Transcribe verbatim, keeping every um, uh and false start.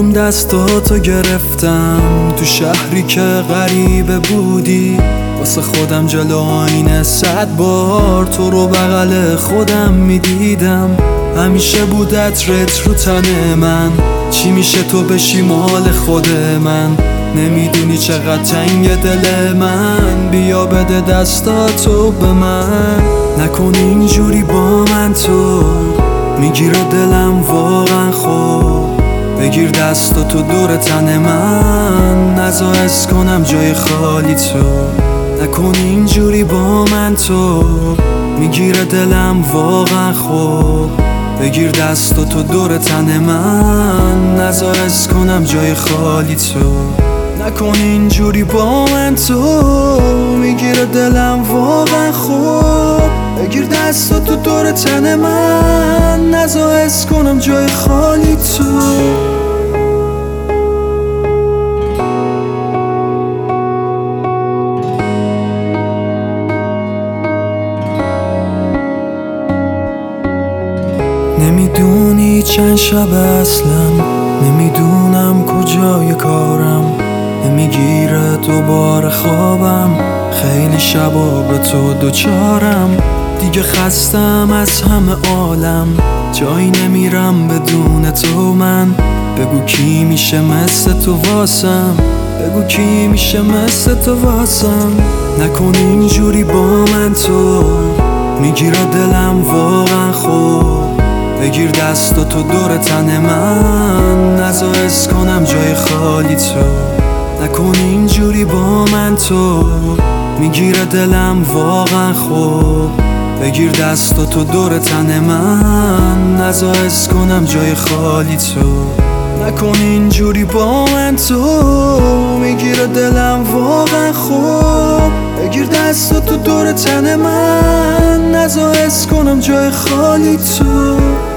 دستاتو گرفتم تو شهری که غریبه بودی، واسه خودم جلو آینه صد بار تو رو بغل خودم میدیدم. همیشه بود عطرت رو تن من، چی میشه تو بشی مال خود من؟ نمیدونی چقدر تنگ دل من، بیا بده دستاتو به من. نکن اینجوری با من، تو میگیره دلم واقعا خوب. بگیر دستاتو دور تن من، نذار حس کنم جای خالی تو. نکن اینجوری با من، تو میگیره دلم واقعا خوب. بگیر دستاتو دور تن من، نذار حس کنم جای خالی تو. نکن اینجوری با من، تو میگیره دلم واقعا خوب. بگیر دستاتو دور تن من، نذار حس کنم جای خالی تو. نمیدونی چند شب اصلا، نمیدونم کجای کارم، نمیگیره دوباره خوابم. خیلی شبا به تو دوچارم، دیگه خستم از همه عالم. جایی نمیرم بدون تو من، بگو کی میشه مثل تو واسم. بگو کی میشه مثل تو واسم. نکن اینجوری با من، تو میگیره دلم واقعا خوب. بگیر دستاتو دور تن من، نذار حس کنم جای خالی تو. نکن اینجوری با من، تو میگیره دلم واقعا خوب. بگیر دستاتو دور تن من، نذار حس کنم جای خالی تو. نکن اینجوری با من، تو میگیره دلم واقعا خوب. بگیر دستاتو دور تن من، نذار حس کنم جای خالی تو.